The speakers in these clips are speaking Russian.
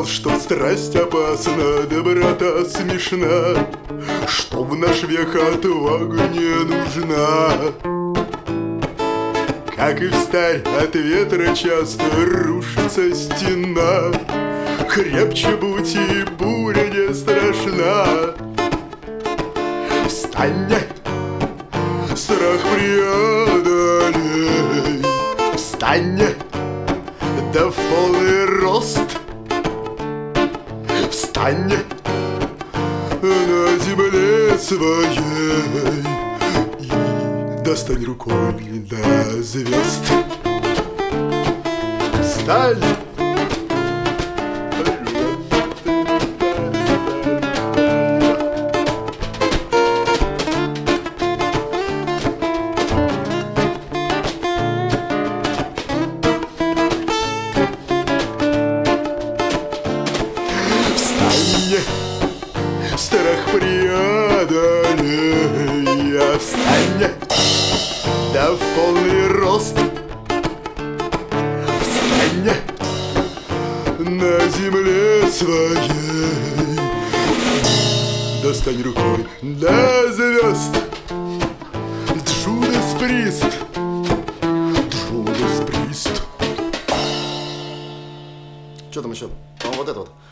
что страсть опасна, доброта смешна, что в наш век отвага не нужна. Как и встарь от ветра часто рушится стена, крепче будь, и буря не страшна. Встань, страх преодолей, встань, да в полный рост. Встань на земле своей и достань рукой до звезд. Встань! Страх преодолей, встань, да в полный рост. Встань на земле своей, достань рукой до звезд. Джудас Прист, Джудас Прист. Что там еще? Вот это вот.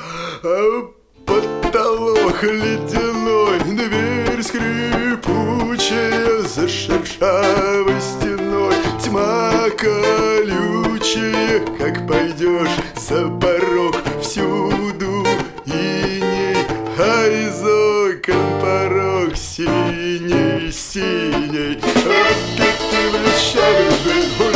Потолок ледяной, дверь скрипучая за шершавой стеной, тьма колючая, как пойдешь за порог, всюду иней, а из окон порог синий, синий. Ты влечавый был.